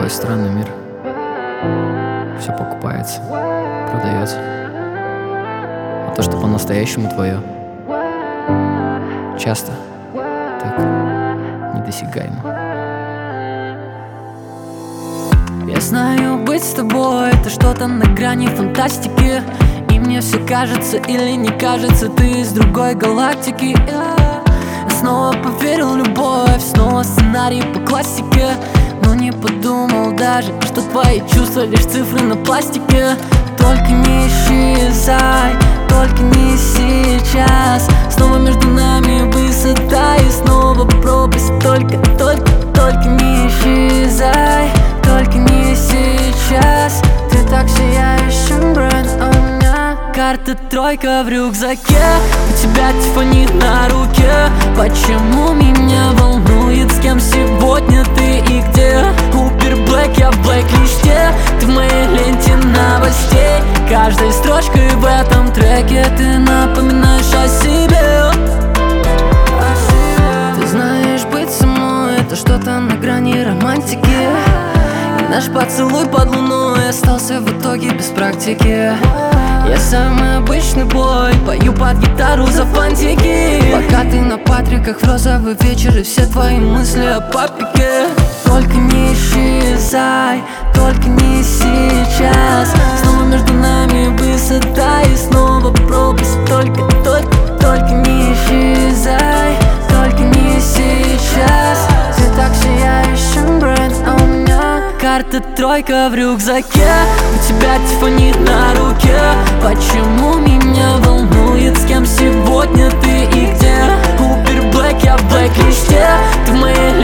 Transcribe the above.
Какой странный мир. Все покупается, продается. А то, что по-настоящему твое, часто так недосягаемо. Я знаю, быть с тобой — это что-то на грани фантастики. И мне все кажется или не кажется, ты из другой галактики. Я снова поверил в любовь, снова сценарий по классике. Но не подумал даже, что твои чувства лишь цифры на пластике. Только не исчезай, только не сейчас. Снова между нами высота и снова пропасть. Только не исчезай, только не сейчас. Ты так сияешь, чем бренд, а у меня карта тройка в рюкзаке. У тебя тиффани на руке. Почему меня волнует, с кем сегодня ты и где? Убер Блэк, я в блэк-листе. Ты в моей ленте новостей. Каждой строчкой в этом треке ты напоминаешь о себе. Ты знаешь, быть со мной — это что-то на грани романтики. И наш поцелуй под луной остался в итоге без практики. Я самый обычный бой, пою под гитару за фантики. Пока ты на Патриках в розовый вечер и все твои мысли о папике. Только не исчезай, только не сейчас. Снова между нами высота и снова пропасть. Только не исчезай, только не сейчас. Ты так сияешь, чем бренд, а у меня карта тройка в рюкзаке. У тебя тиффани на руке. Почему меня волнует, с кем сегодня ты и где? Убер Блэк, я в блэк-листе. Ты в моей